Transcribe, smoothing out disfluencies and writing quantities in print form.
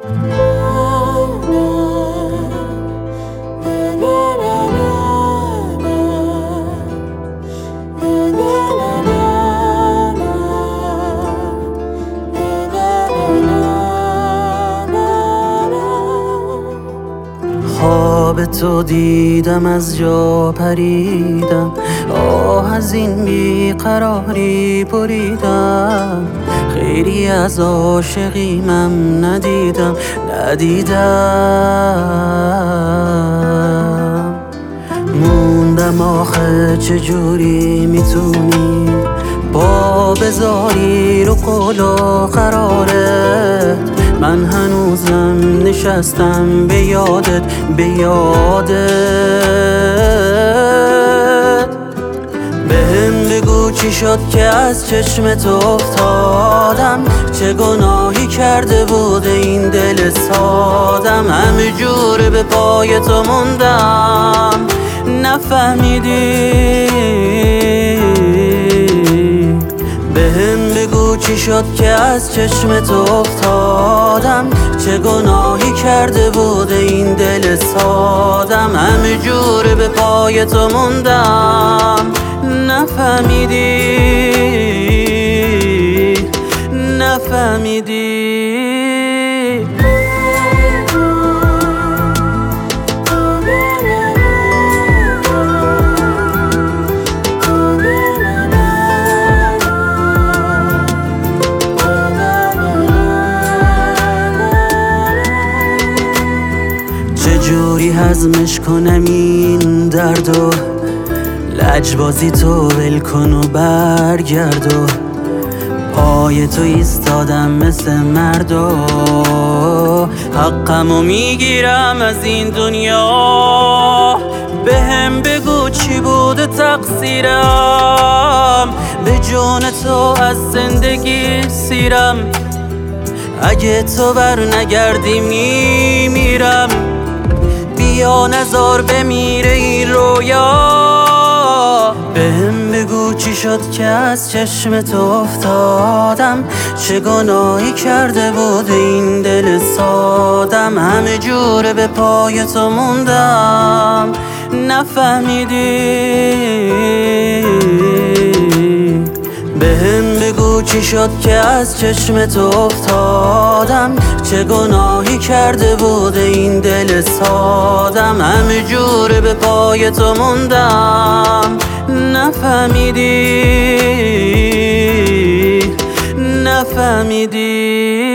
خواب تو دیدم، از جا پریدم، آه از این بیقراری بریدم. خیلی از عاشقیمم ندیدم موندم آخه چجوری میتونی با بذاری رو قول و قرارت. من هنوزم نشستم به یادت بهم بگو چی شد که از چشمت افتادم، چه گناهی کرده بود این دل سادم. همه جوره به پای تو موندم، نفهمیدی. بهم بگو چی شد که از چشمت افتادم، چه گناهی کرده بود این دل سادم. همه جوره به پای تو موندم، نفهمیدی. چجوری هضمش کنم این دردو، لجبازی تو ول کن و برگرد و پای تو ایستادم مثل مردو. حقمو میگیرم از این دنیا، بهم بگو چی بوده تقصیرم. به جون تو از زندگی سیرم، اگه تو بر نگردی میمیرم. بیا نزار بمیره این رویا. بهم بگو چی شد که از چشمت افتادم، چه گناهی کرده بود این دل سادم. همه جوره به پای تو موندم، نفهمیدی. بهم بگو چی شد که از چشمت افتادم، چه گناهی کرده بود این دل سادم. همه جوره به پای تو موندم، نفهمیدی.